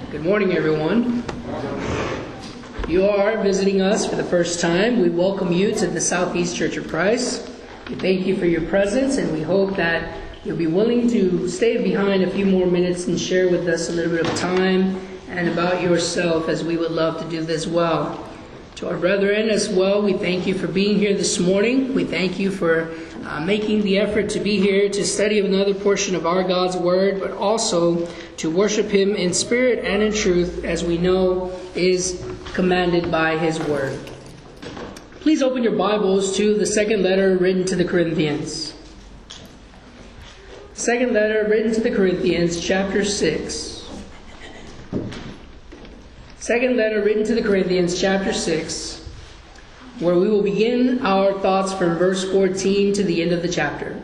Good morning, everyone. You are visiting us for the first time. We welcome you to the Southeast Church of Christ. We thank you for your presence, and we hope that you'll be willing to stay behind a few more minutes and share with us a little bit of time and about yourself, as we would love to do this well. To our brethren as well, we thank you for being here this morning. We thank you for making the effort to be here to study another portion of our God's Word, but also to worship Him in spirit and in truth, as we know is commanded by His Word. Please open your Bibles to the second letter written to the Corinthians. Second letter written to the Corinthians, chapter 6. Second letter written to the Corinthians, chapter 6, where we will begin our thoughts from verse 14 to the end of the chapter.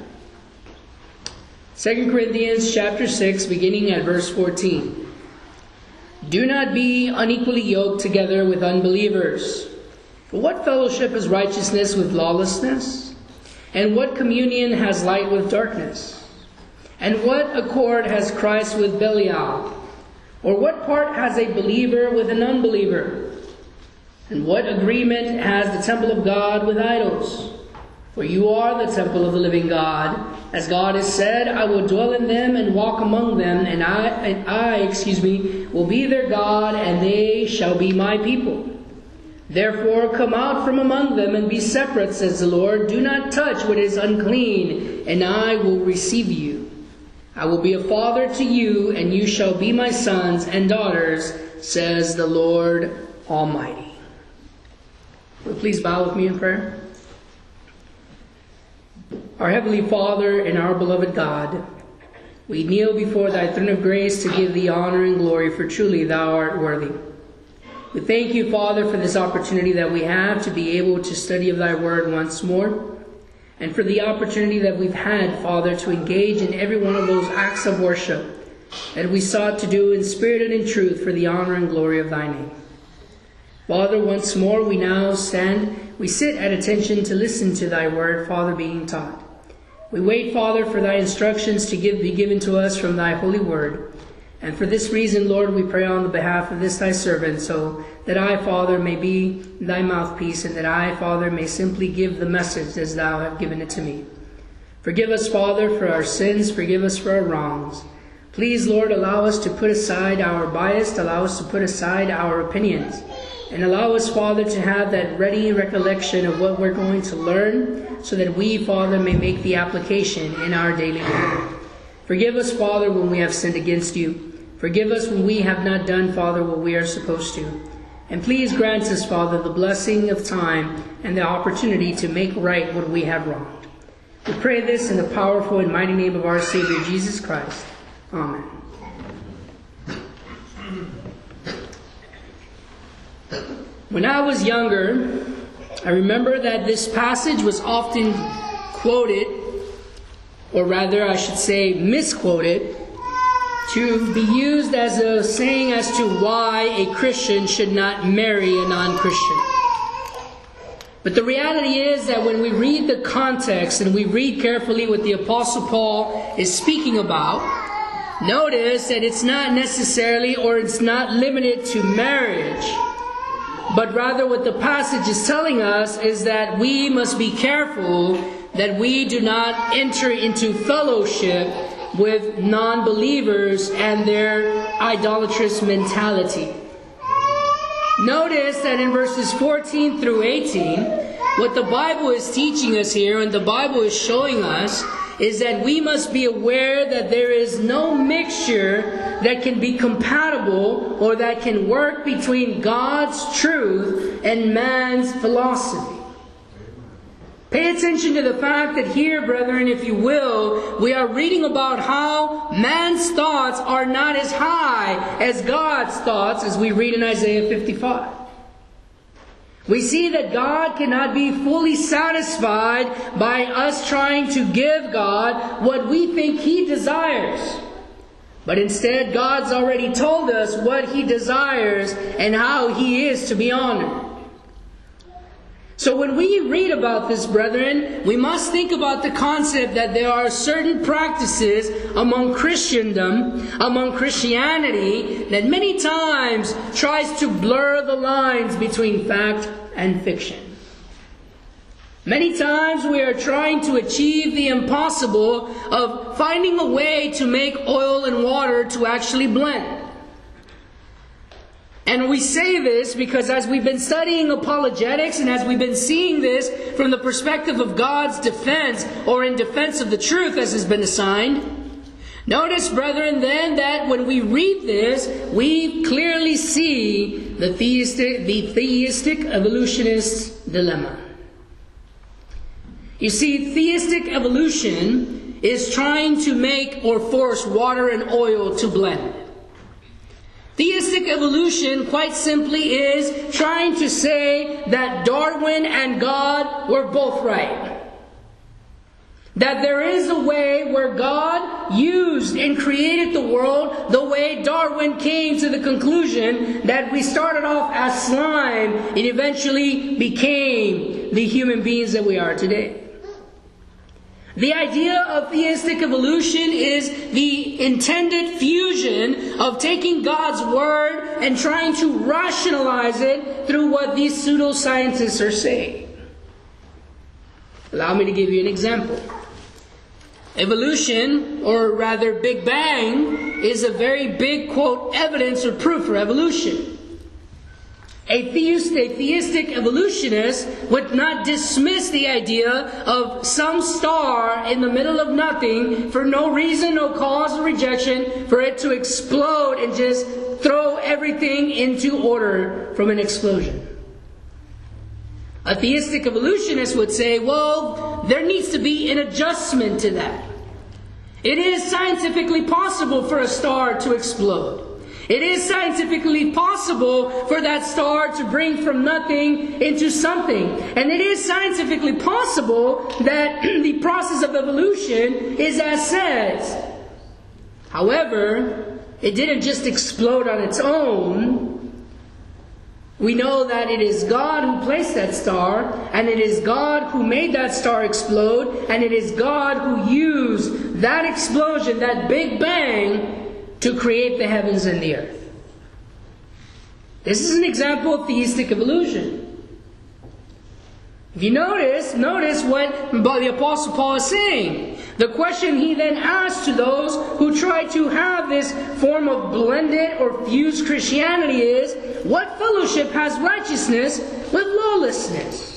2 Corinthians, chapter 6, beginning at verse 14. Do not be unequally yoked together with unbelievers. For what fellowship is righteousness with lawlessness? And what communion has light with darkness? And what accord has Christ with Belial? Or what part has a believer with an unbeliever? And what agreement has the temple of God with idols? For you are the temple of the living God. As God has said, I will dwell in them and walk among them, and I will be their God, and they shall be my people. Therefore come out from among them and be separate, says the Lord. Do not touch what is unclean, and I will receive you. I will be a father to you, and you shall be my sons and daughters, says the Lord Almighty. Will you please bow with me in prayer? Our Heavenly Father and our beloved God, we kneel before Thy throne of grace to give Thee honor and glory, for truly Thou art worthy. We thank You, Father, for this opportunity that we have to be able to study of Thy Word once more, and for the opportunity that we've had, Father, to engage in every one of those acts of worship that we sought to do in spirit and in truth for the honor and glory of Thy name. Father, once more we now we sit at attention to listen to Thy Word, Father, being taught. We wait, Father, for Thy instructions to be given to us from Thy holy Word. And for this reason, Lord, we pray on the behalf of this Thy servant, so that I, Father, may be Thy mouthpiece, and that I, Father, may simply give the message as Thou have given it to me. Forgive us, Father, for our sins. Forgive us for our wrongs. Please, Lord, allow us to put aside our bias, allow us to put aside our opinions, and allow us, Father, to have that ready recollection of what we're going to learn, so that we, Father, may make the application in our daily life. Forgive us, Father, when we have sinned against You. Forgive us when we have not done, Father, what we are supposed to. And please grant us, Father, the blessing of time and the opportunity to make right what we have wronged. We pray this in the powerful and mighty name of our Savior, Jesus Christ. Amen. When I was younger, I remember that this passage was often quoted, or rather I should say misquoted, to be used as a saying as to why a Christian should not marry a non-Christian. But the reality is that when we read the context and we read carefully what the Apostle Paul is speaking about, notice that it's not necessarily, or it's not limited to marriage, but rather what the passage is telling us is that we must be careful that we do not enter into fellowship with non-believers and their idolatrous mentality. Notice that in verses 14 through 18, what the Bible is teaching us here, and the Bible is showing us, is that we must be aware that there is no mixture that can be compatible or that can work between God's truth and man's philosophy. Pay attention to the fact that here, brethren, if you will, we are reading about how man's thoughts are not as high as God's thoughts, as we read in Isaiah 55. We see that God cannot be fully satisfied by us trying to give God what we think He desires. But instead, God's already told us what He desires and how He is to be honored. So when we read about this, brethren, we must think about the concept that there are certain practices among Christendom, among Christianity, that many times tries to blur the lines between fact and fiction. Many times we are trying to achieve the impossible of finding a way to make oil and water to actually blend. And we say this because as we've been studying apologetics and as we've been seeing this from the perspective of God's defense or in defense of the truth as has been assigned, notice, brethren, then that when we read this, we clearly see the theistic evolutionist's dilemma. You see, theistic evolution is trying to make or force water and oil to blend. Theistic evolution, quite simply, is trying to say that Darwin and God were both right. That there is a way where God used and created the world the way Darwin came to the conclusion that we started off as slime and eventually became the human beings that we are today. The idea of theistic evolution is the intended fusion of taking God's Word and trying to rationalize it through what these pseudoscientists are saying. Allow me to give you an example. Evolution, or rather Big Bang, is a very big, quote, evidence or proof for evolution. A theistic evolutionist would not dismiss the idea of some star in the middle of nothing for no reason, no cause or rejection, for it to explode and just throw everything into order from an explosion. A theistic evolutionist would say, well, there needs to be an adjustment to that. It is scientifically possible for a star to explode. It is scientifically possible for that star to bring from nothing into something. And it is scientifically possible that the process of evolution is as says. However, it didn't just explode on its own. We know that it is God who placed that star, and it is God who made that star explode, and it is God who used that explosion, that Big Bang, to create the heavens and the earth. This is an example of theistic evolution. If you notice what the Apostle Paul is saying. The question he then asks to those who try to have this form of blended or fused Christianity is, what fellowship has righteousness with lawlessness?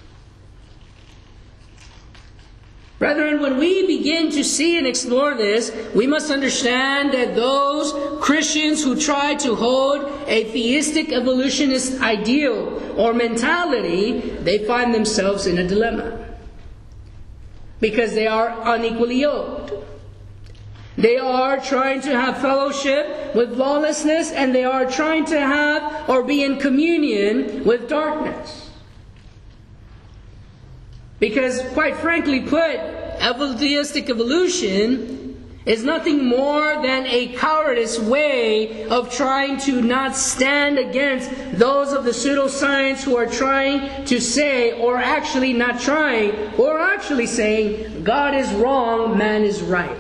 Brethren, when we begin to see and explore this, we must understand that those Christians who try to hold a theistic evolutionist ideal or mentality, they find themselves in a dilemma. Because they are unequally yoked. They are trying to have fellowship with lawlessness, and they are trying to have or be in communion with darkness. Because, quite frankly put, theistic evolution is nothing more than a cowardice way of trying to not stand against those of the pseudoscience who are trying to say, or actually not trying, or actually saying, God is wrong, man is right.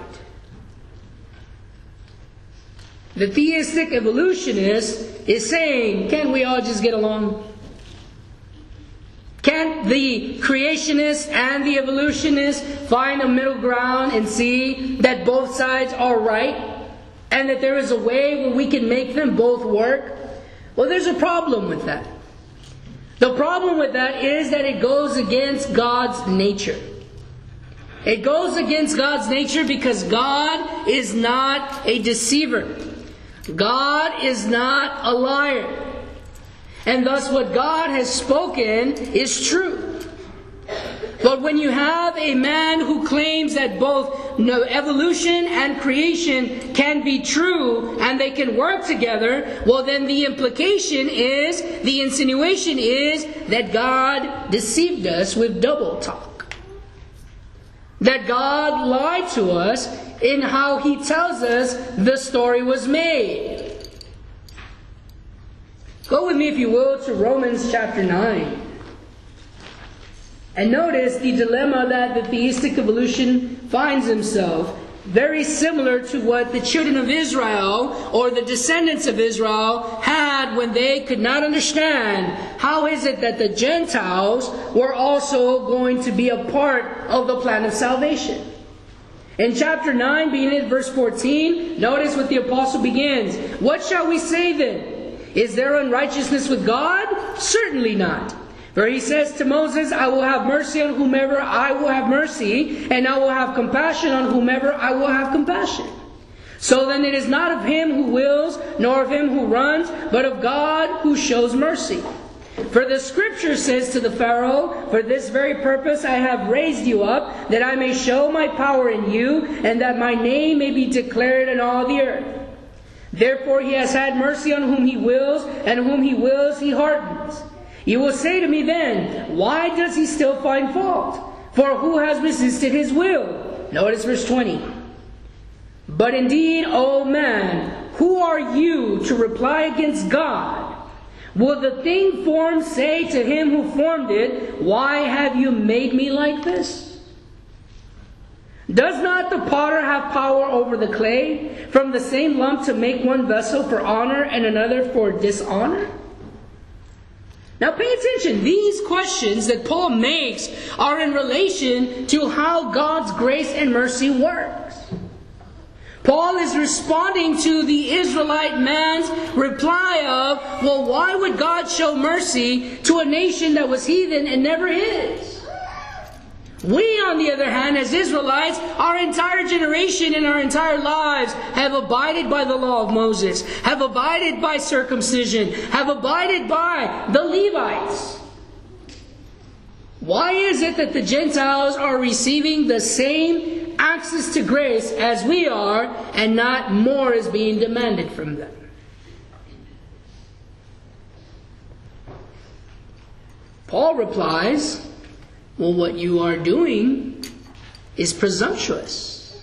The theistic evolutionist is saying, can't we all just get along? Can't the creationists and the evolutionists find a middle ground and see that both sides are right? And that there is a way where we can make them both work? Well, there's a problem with that. The problem with that is that it goes against God's nature. It goes against God's nature because God is not a deceiver. God is not a liar. And thus what God has spoken is true. But when you have a man who claims that both evolution and creation can be true and they can work together, well then the implication is, the insinuation is that God deceived us with double talk. That God lied to us in how He tells us the story was made. Go with me, if you will, to Romans chapter 9. And notice the dilemma that the theistic evolution finds himself, very similar to what the children of Israel, or the descendants of Israel, had when they could not understand how is it that the Gentiles were also going to be a part of the plan of salvation. In chapter 9, beginning at verse 14, notice what the apostle begins. What shall we say then? Is there unrighteousness with God? Certainly not. For he says to Moses, I will have mercy on whomever I will have mercy, and I will have compassion on whomever I will have compassion. So then it is not of him who wills, nor of him who runs, but of God who shows mercy. For the scripture says to the Pharaoh, for this very purpose I have raised you up, that I may show my power in you, and that my name may be declared in all the earth. Therefore he has had mercy on whom he wills, and whom he wills he hardens. You will say to me then, why does he still find fault? For who has resisted his will? Notice verse 20. But indeed, O man, who are you to reply against God? Will the thing formed say to him who formed it, why have you made me like this? Does not the potter have power over the clay, from the same lump to make one vessel for honor and another for dishonor? Now pay attention. These questions that Paul makes are in relation to how God's grace and mercy works. Paul is responding to the Israelite man's reply of, well, why would God show mercy to a nation that was heathen and never his? We, on the other hand, as Israelites, our entire generation and our entire lives have abided by the law of Moses, have abided by circumcision, have abided by the Levites. Why is it that the Gentiles are receiving the same access to grace as we are, and not more is being demanded from them? Paul replies, well, what you are doing is presumptuous.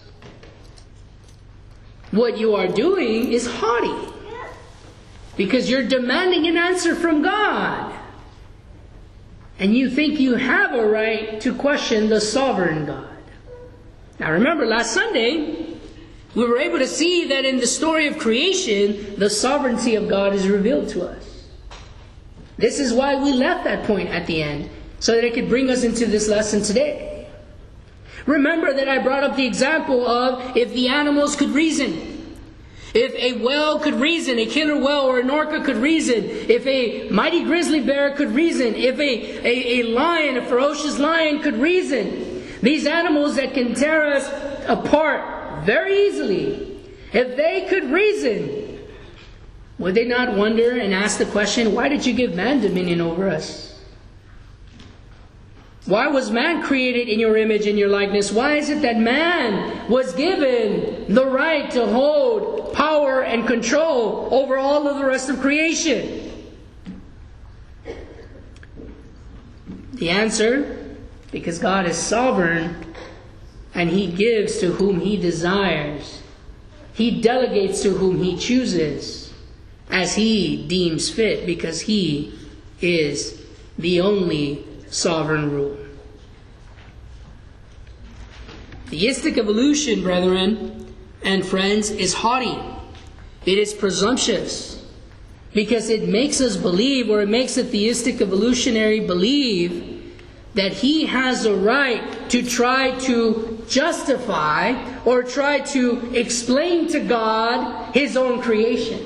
What you are doing is haughty. Because you're demanding an answer from God. And you think you have a right to question the sovereign God. Now remember, last Sunday, we were able to see that in the story of creation, the sovereignty of God is revealed to us. This is why we left that point at the end, so that it could bring us into this lesson today. Remember that I brought up the example of if the animals could reason. If a whale could reason, a killer whale or an orca could reason. If a mighty grizzly bear could reason. If a lion, a ferocious lion could reason. These animals that can tear us apart very easily. If they could reason, would they not wonder and ask the question, why did you give man dominion over us? Why was man created in your image and your likeness? Why is it that man was given the right to hold power and control over all of the rest of creation? The answer, because God is sovereign and He gives to whom He desires. He delegates to whom He chooses as He deems fit, because He is the only sovereign rule. Theistic evolution, brethren and friends, is haughty. It is presumptuous. Because it makes us believe, or it makes a theistic evolutionary believe, that he has a right to try to justify or try to explain to God His own creation.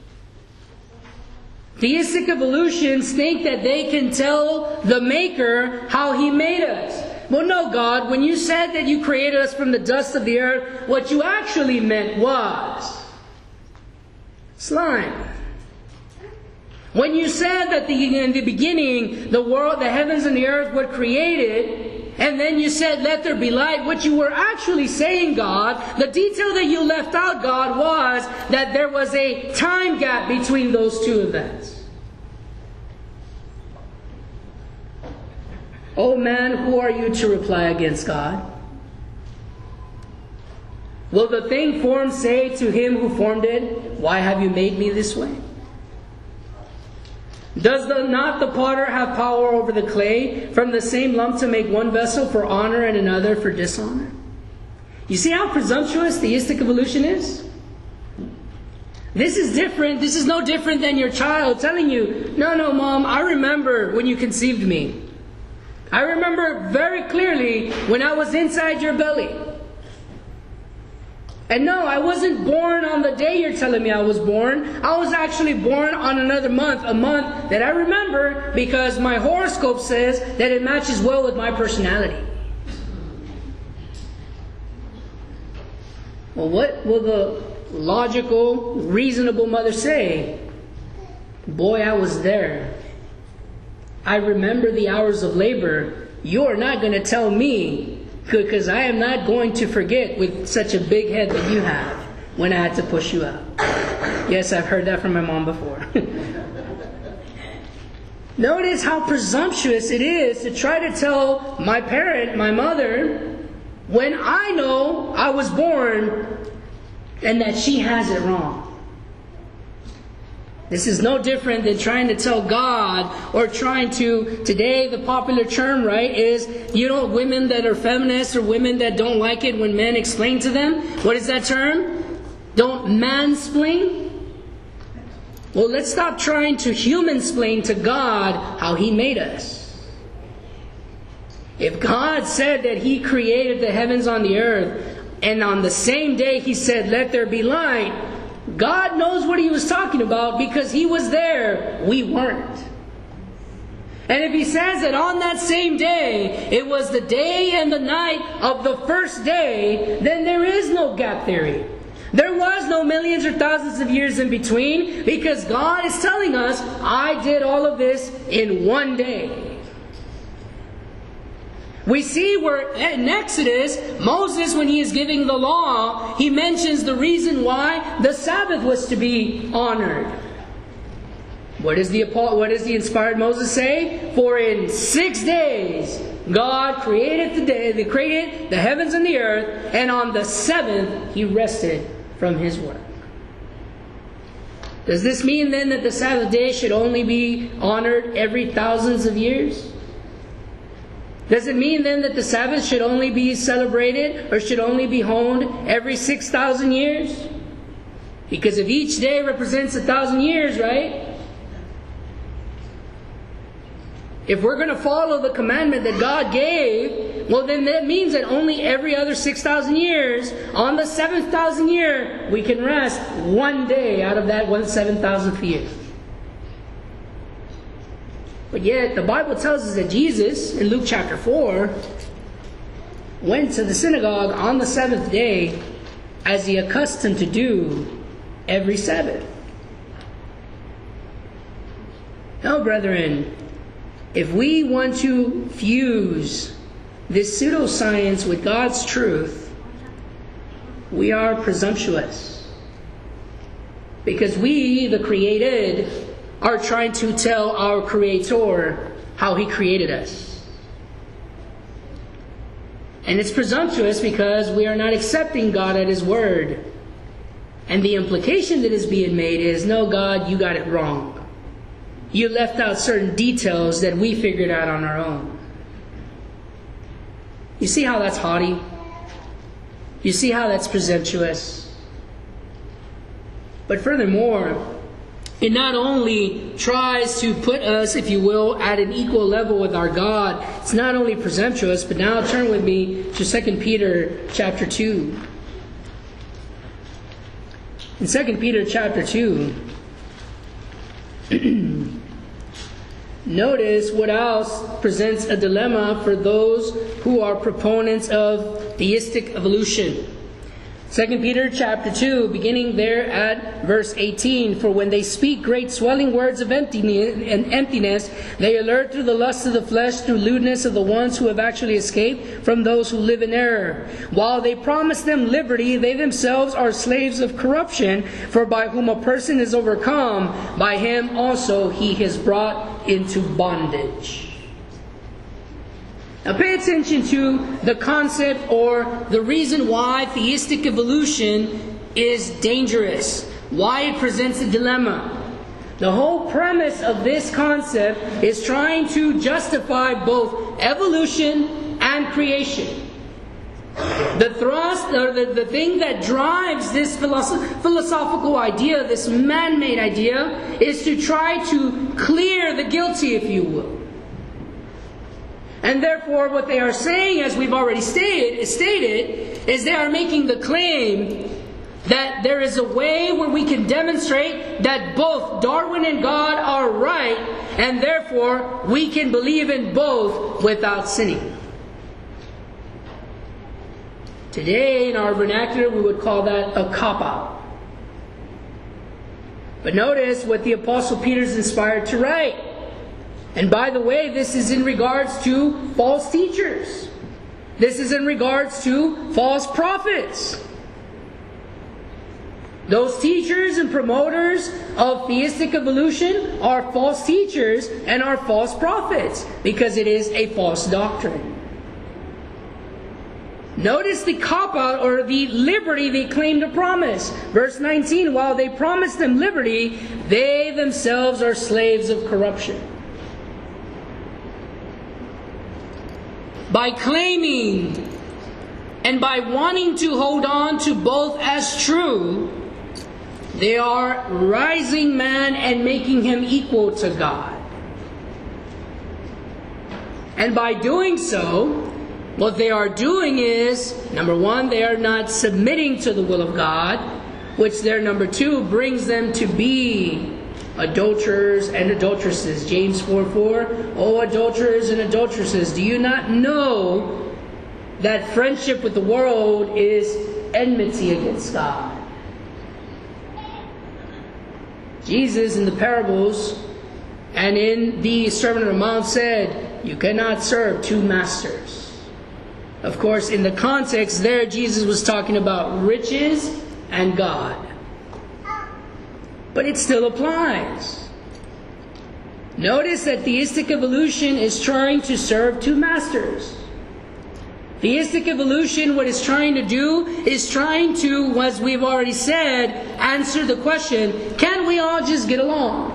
Theistic evolutionists think that they can tell the Maker how He made us. Well, no, God, when you said that you created us from the dust of the earth, what you actually meant was slime. When you said that in the beginning, the world, the heavens and the earth were created, and then you said, let there be light, what you were actually saying, God, the detail that you left out, God, was that there was a time gap between those two events. Oh man, who are you to reply against God? Will the thing formed say to him who formed it, why have you made me this way? Does not the potter have power over the clay from the same lump to make one vessel for honor and another for dishonor? You see how presumptuous theistic evolution is? This is different. This is no different than your child telling you, no, Mom, I remember when you conceived me. I remember very clearly when I was inside your belly. And no, I wasn't born on the day you're telling me I was born. I was actually born on another month, a month that I remember because my horoscope says that it matches well with my personality. Well, what will the logical, reasonable mother say? Boy, I was there. I remember the hours of labor. You're not going to tell me, because I am not going to forget with such a big head that you have when I had to push you out. Yes, I've heard that from my mom before. Notice how presumptuous it is to try to tell my parent, my mother, when I know I was born and that she has it wrong. This is no different than trying to tell God or trying to, today the popular term, right, is, women that are feminists or women that don't like it when men explain to them. What is that term? Don't mansplain. Well, let's stop trying to humansplain to God how He made us. If God said that He created the heavens on the earth, and on the same day He said, let there be light, God knows what He was talking about because He was there. We weren't. And if He says that on that same day, it was the day and the night of the first day, then there is no gap theory. There was no millions or thousands of years in between because God is telling us, I did all of this in one day. We see where in Exodus, Moses, when he is giving the law, he mentions the reason why the Sabbath was to be honored. What does the inspired Moses say? For in 6 days God created the heavens and the earth, and on the seventh He rested from His work. Does this mean then that the Sabbath day should only be honored every thousands of years? Does it mean then that the Sabbath should only be celebrated or should only be honed every 6,000 years? Because if each day represents 1,000 years, right? If we're going to follow the commandment that God gave, well then that means that only every other 6,000 years, on the 7,000th year, we can rest one day out of that 7,000th year. But yet, the Bible tells us that Jesus, in Luke chapter 4, went to the synagogue on the seventh day, as He accustomed to do every Sabbath. Now, brethren, if we want to fuse this pseudoscience with God's truth, we are presumptuous. Because we, the created, are trying to tell our Creator how He created us. And it's presumptuous because we are not accepting God at His word. And the implication that is being made is, no, God, you got it wrong. You left out certain details that we figured out on our own. You see how that's haughty? You see how that's presumptuous? But furthermore, it not only tries to put us, if you will, at an equal level with our God. It's not only presumptuous, but now turn with me to 2 Peter chapter 2. In 2 Peter chapter 2, notice what else presents a dilemma for those who are proponents of theistic evolution. 2 Peter chapter 2, beginning there at verse 18. For when they speak great swelling words of emptiness, they allude through the lust of the flesh, through lewdness of the ones who have actually escaped from those who live in error. While they promise them liberty, they themselves are slaves of corruption. For by whom a person is overcome, by him also he is brought into bondage. Now pay attention to the concept or the reason why theistic evolution is dangerous. Why it presents a dilemma. The whole premise of this concept is trying to justify both evolution and creation. The thrust, or the thing that drives this philosophical idea, this man-made idea, is to try to clear the guilty, if you will. And therefore, what they are saying, as we've already stated, is they are making the claim that there is a way where we can demonstrate that both Darwin and God are right, and therefore we can believe in both without sinning. Today, in our vernacular, we would call that a cop-out. But notice what the Apostle Peter is inspired to write. And by the way, this is in regards to false teachers. This is in regards to false prophets. Those teachers and promoters of theistic evolution are false teachers and are false prophets, because it is a false doctrine. Notice the cop-out, or the liberty they claim to promise. Verse 19, while they promise them liberty, they themselves are slaves of corruption. By claiming and by wanting to hold on to both as true, they are rising man and making him equal to God. And by doing so, what they are doing is, number one, they are not submitting to the will of God, which there, number two, brings them to be adulterers and adulteresses. James 4:4, O adulterers and adulteresses, do you not know that friendship with the world is enmity against God? Jesus, in the parables and in the Sermon on the Mount, said, you cannot serve two masters. Of course, in the context there, Jesus was talking about riches and God. But it still applies. Notice that theistic evolution is trying to serve two masters. Theistic evolution, what it's trying to do, is trying to, as we've already said, answer the question, can we all just get along?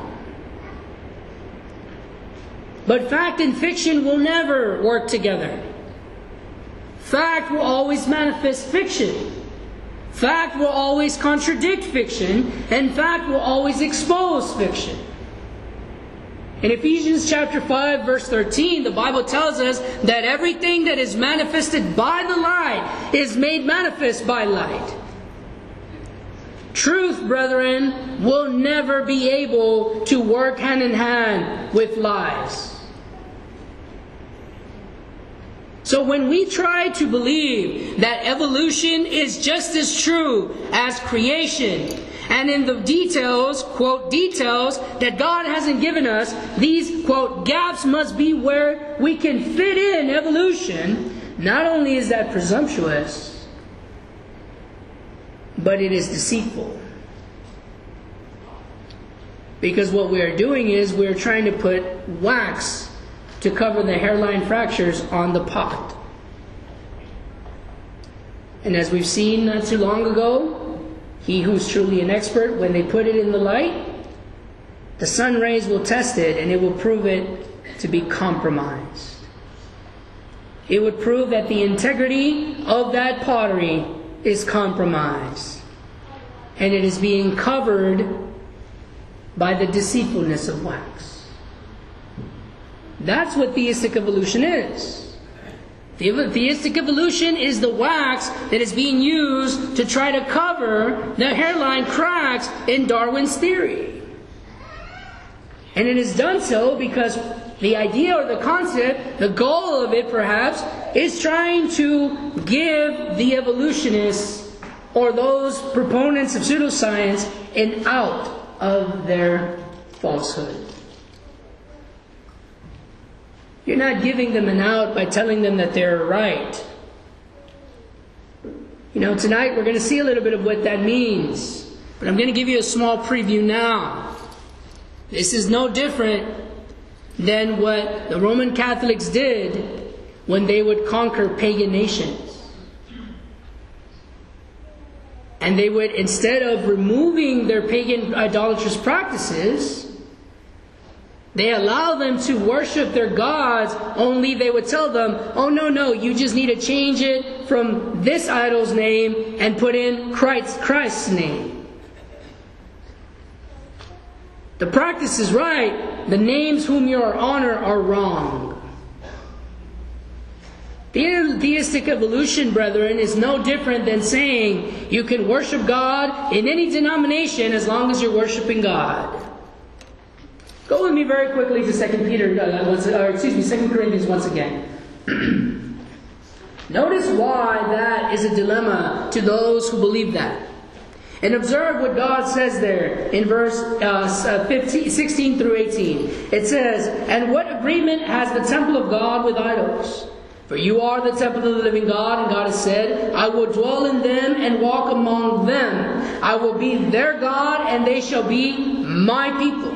But fact and fiction will never work together. Fact will always manifest fiction. Fact will always contradict fiction, and fact will always expose fiction. In Ephesians chapter 5, verse 13, the Bible tells us that everything that is manifested by the light is made manifest by light. Truth, brethren, will never be able to work hand in hand with lies. So when we try to believe that evolution is just as true as creation, and in the details, quote, details that God hasn't given us, these, quote, gaps must be where we can fit in evolution, not only is that presumptuous, but it is deceitful. Because what we are doing is we are trying to put wax to cover the hairline fractures on the pot. And as we've seen not too long ago, he who's truly an expert, when they put it in the light, the sun rays will test it and it will prove it to be compromised. It would prove that the integrity of that pottery is compromised. And it is being covered by the deceitfulness of wax. That's what theistic evolution is. Theistic evolution is the wax that is being used to try to cover the hairline cracks in Darwin's theory. And it is done so because the idea or the concept, the goal of it perhaps, is trying to give the evolutionists or those proponents of pseudoscience an out of their falsehood. You're not giving them an out by telling them that they're right. You know, tonight we're going to see a little bit of what that means. But I'm going to give you a small preview now. This is no different than what the Roman Catholics did when they would conquer pagan nations. And they would, instead of removing their pagan idolatrous practices, They allow them to worship their gods, only they would tell them, oh no, you just need to change it from this idol's name and put in Christ's name. The practice is right. The names whom you honor are wrong. Theistic evolution, brethren, is no different than saying you can worship God in any denomination as long as you're worshiping God. Go with me very quickly to 2 Corinthians once again. Notice why that is a dilemma to those who believe that. And observe what God says there in verse 16 through 18. It says, "And what agreement has the temple of God with idols? For you are the temple of the living God, and God has said, I will dwell in them and walk among them. I will be their God, and they shall be my people."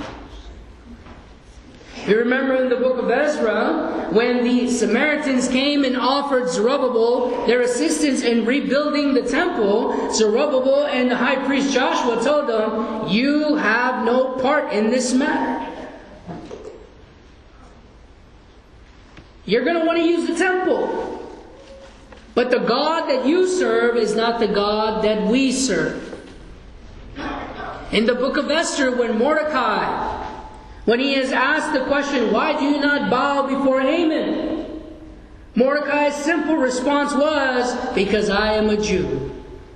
You remember in the book of Ezra, when the Samaritans came and offered Zerubbabel their assistance in rebuilding the temple, Zerubbabel and the high priest Joshua told them, you have no part in this matter. You're going to want to use the temple. But the God that you serve is not the God that we serve. In the book of Esther, when Mordecai, when he is asked the question, why do you not bow before Haman? Mordecai's simple response was, because I am a Jew.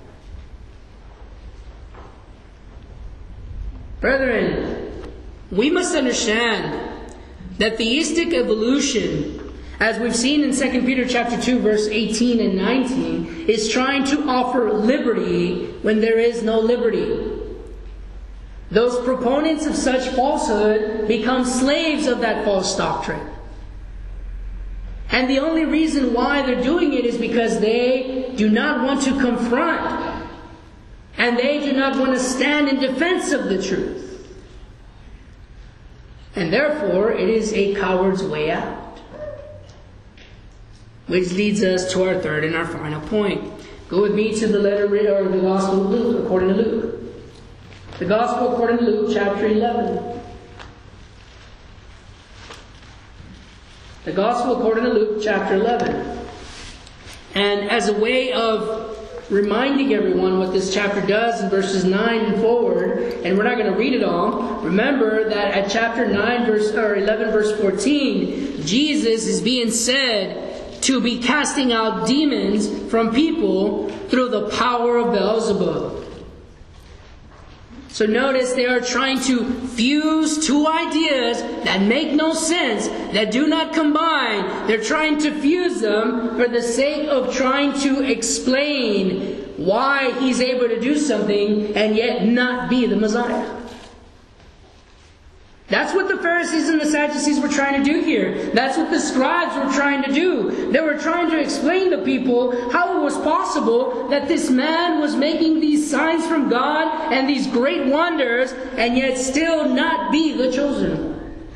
Brethren, we must understand that theistic evolution, as we've seen in 2 Peter chapter 2, verse 18 and 19, is trying to offer liberty when there is no liberty. Those proponents of such falsehood become slaves of that false doctrine. And the only reason why they're doing it is because they do not want to confront. And they do not want to stand in defense of the truth. And therefore, it is a coward's way out. Which leads us to our third and our final point. Go with me to the the Gospel of Luke, according to Luke. The Gospel according to Luke, chapter 11. The Gospel according to Luke, chapter 11. And as a way of reminding everyone what this chapter does in verses 9 and forward, and we're not going to read it all, remember that at chapter 11, verse 14, Jesus is being said to be casting out demons from people through the power of Beelzebub. So notice they are trying to fuse two ideas that make no sense, that do not combine. They're trying to fuse them for the sake of trying to explain why he's able to do something and yet not be the Messiah. That's what the Pharisees and the Sadducees were trying to do here. That's what the scribes were trying to do. They were trying to explain to people how it was possible that this man was making these signs from God and these great wonders and yet still not be the chosen one.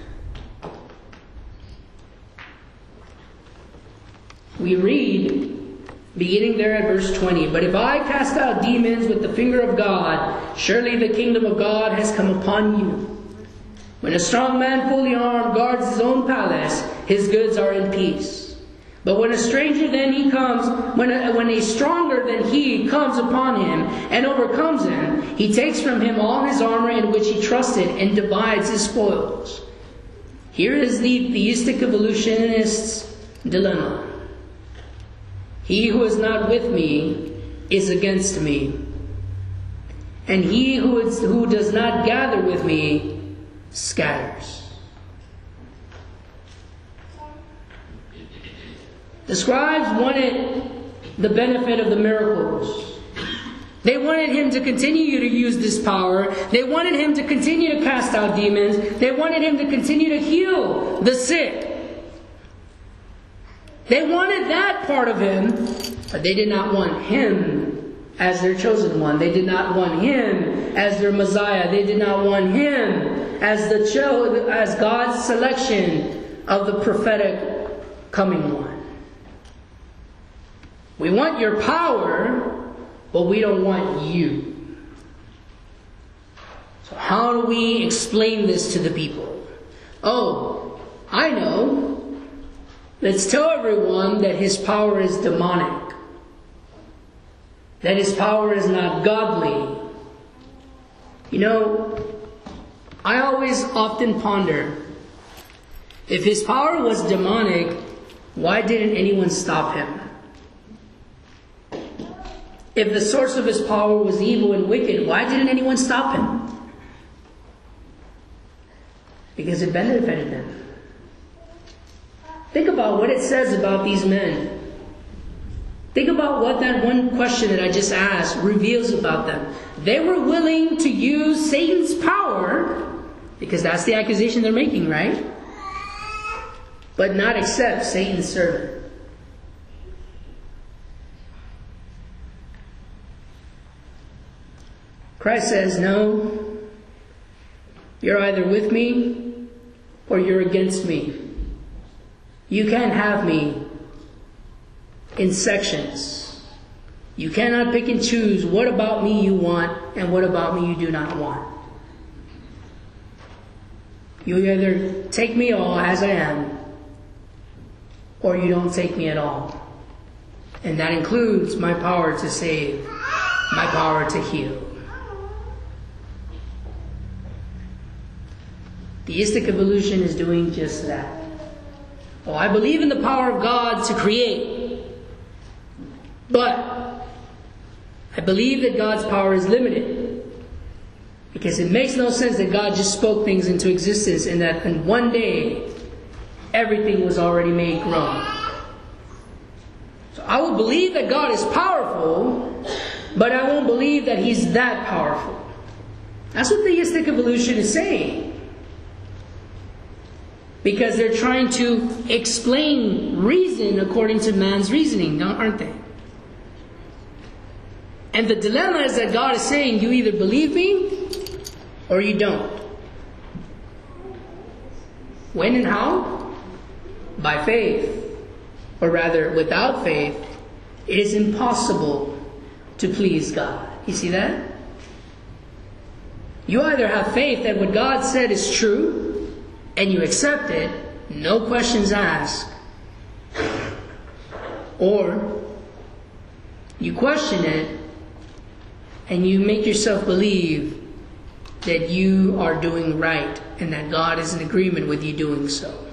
We read, beginning there at verse 20, "But if I cast out demons with the finger of God, surely the kingdom of God has come upon you. When a strong man fully armed guards his own palace, his goods are in peace. But when a stranger then he comes, when a stronger than he comes upon him and overcomes him, he takes from him all his armor in which he trusted and divides his spoils." Here is the theistic evolutionist's dilemma. He who is not with me is against me, and he who does not gather with me scatters. The scribes wanted the benefit of the miracles. They wanted him to continue to use this power. They wanted him to continue to cast out demons. They wanted him to continue to heal the sick. They wanted that part of him, but they did not want him as their chosen one. They did not want him as their Messiah. They did not want him as God's selection of the prophetic coming one. We want your power, but we don't want you. So how do we explain this to the people? Oh, I know. Let's tell everyone that his power is demonic. That his power is not godly. You know, I always often ponder, if his power was demonic, why didn't anyone stop him? If the source of his power was evil and wicked, why didn't anyone stop him? Because it benefited them. Think about what it says about these men. Think about what that one question that I just asked reveals about them. They were willing to use Satan's power, because that's the accusation they're making, right? But not accept Satan's servant. Christ says, no, you're either with me or you're against me. You can't have me in sections. You cannot pick and choose what about me you want and what about me you do not want. You either take me all as I am, or you don't take me at all. And that includes my power to save, my power to heal. Theistic evolution is doing just that. Oh, I believe in the power of God to create. But I believe that God's power is limited. Because it makes no sense that God just spoke things into existence and that in one day everything was already made grown. So I will believe that God is powerful, but I won't believe that He's that powerful. That's what theistic evolution is saying. Because they're trying to explain reason according to man's reasoning, aren't they? And the dilemma is that God is saying, you either believe me or you don't. When and how? By faith. Or rather, without faith, it is impossible to please God. You see that? You either have faith that what God said is true, and you accept it, no questions asked, or you question it, and you make yourself believe that you are doing right, and that God is in agreement with you doing so.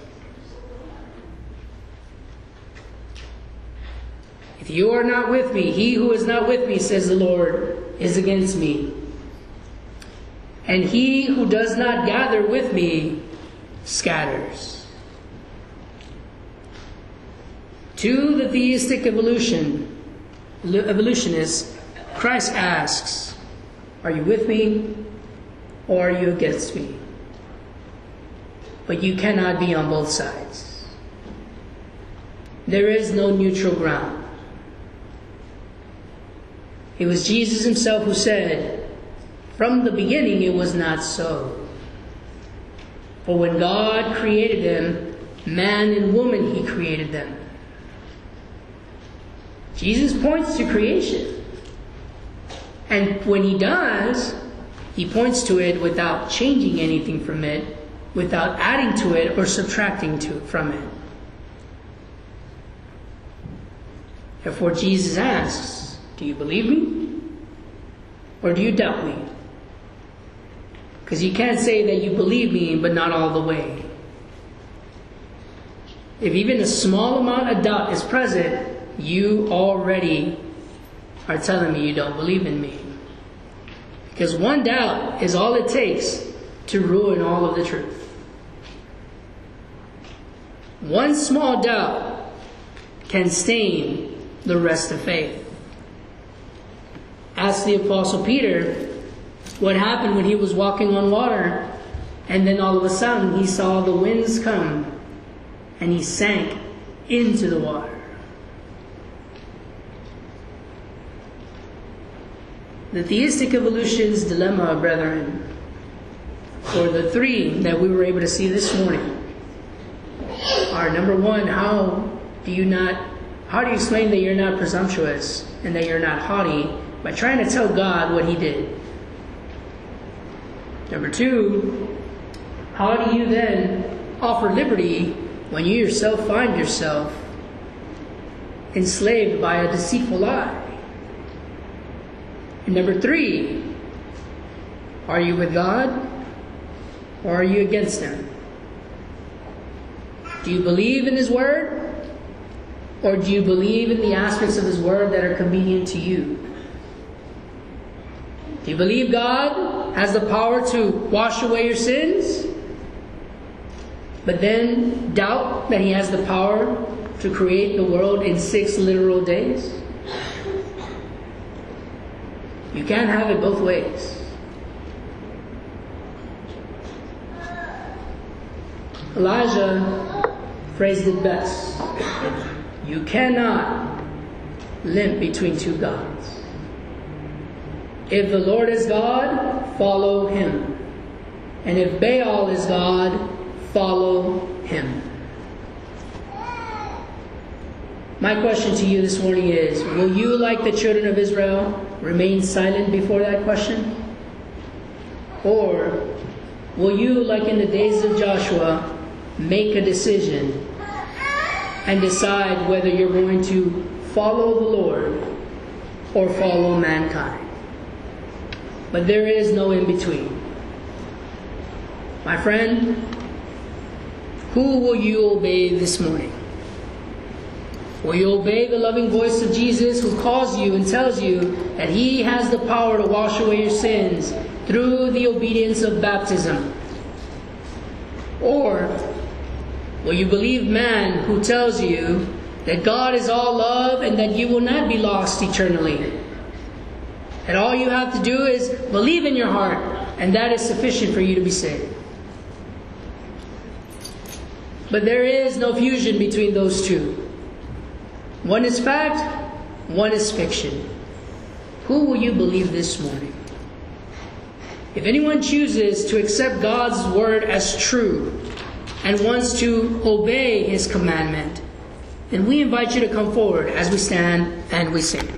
If you are not with me, he who is not with me, says the Lord, is against me. And he who does not gather with me scatters. To the theistic evolutionists, Christ asks, are you with me or are you against me? But you cannot be on both sides. There is no neutral ground. It was Jesus himself who said, from the beginning it was not so. For when God created them, man and woman He created them. Jesus points to creation. And when He does, He points to it without changing anything from it, without adding to it or subtracting from it. Therefore Jesus asks, do you believe me? Or do you doubt me? Because you can't say that you believe me, but not all the way. If even a small amount of doubt is present, you already are telling me you don't believe in me. Because one doubt is all it takes to ruin all of the truth. One small doubt can stain the rest of faith. Ask the Apostle Peter what happened when he was walking on water, and then all of a sudden he saw the winds come and he sank into the water. The theistic evolution's dilemma, brethren, or the three that we were able to see this morning, are number one, how do you explain that you're not presumptuous and that you're not haughty by trying to tell God what He did? Number two, how do you then offer liberty when you yourself find yourself enslaved by a deceitful lie? And number 3, are you with God or are you against Him? Do you believe in His Word, or do you believe in the aspects of His Word that are convenient to you? Do you believe God has the power to wash away your sins, but then doubt that He has the power to create the world in 6 literal days? You can't have it both ways. Elijah phrased it best. You cannot limp between 2 gods. If the Lord is God, follow Him. And if Baal is God, follow him. My question to you this morning is, will you, like the children of Israel, remain silent before that question? Or will you, like in the days of Joshua, make a decision and decide whether you're going to follow the Lord or follow mankind? But there is no in-between. My friend, who will you obey this morning? Will you obey the loving voice of Jesus, who calls you and tells you that He has the power to wash away your sins through the obedience of baptism? Or will you believe man, who tells you that God is all love and that you will not be lost eternally? And all you have to do is believe in your heart, and that is sufficient for you to be saved. But there is no fusion between those two. One is fact, one is fiction. Who will you believe this morning? If anyone chooses to accept God's word as true and wants to obey His commandment, then we invite you to come forward as we stand and we sing.